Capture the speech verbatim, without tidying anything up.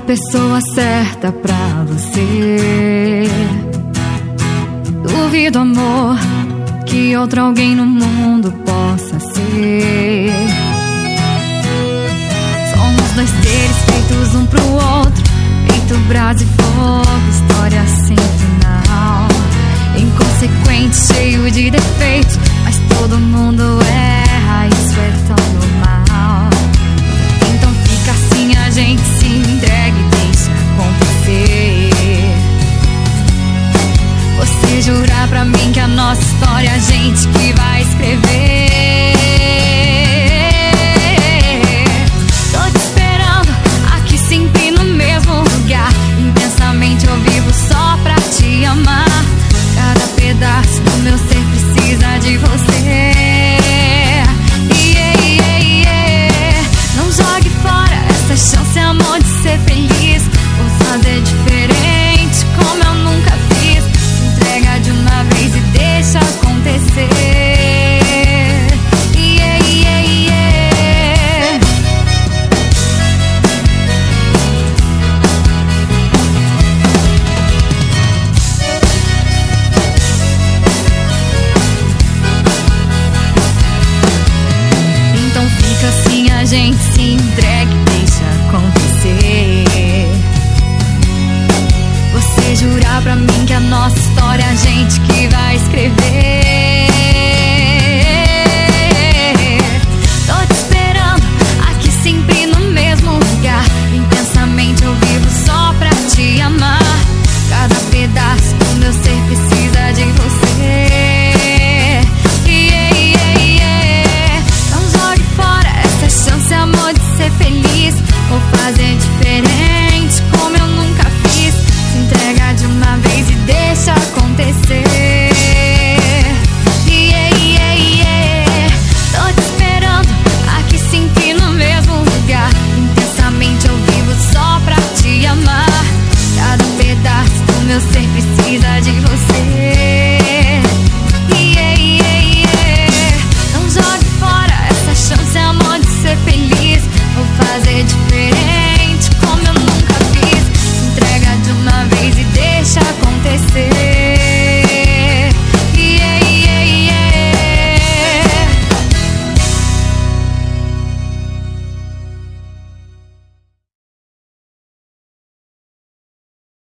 pessoa certa pra você. Duvido, amor, que outro alguém no mundo possa ser. Somos dois seres feitos um pro outro, feito brasa e fogo, história sem final. Inconsequente, cheio de defeitos, mas todo mundo é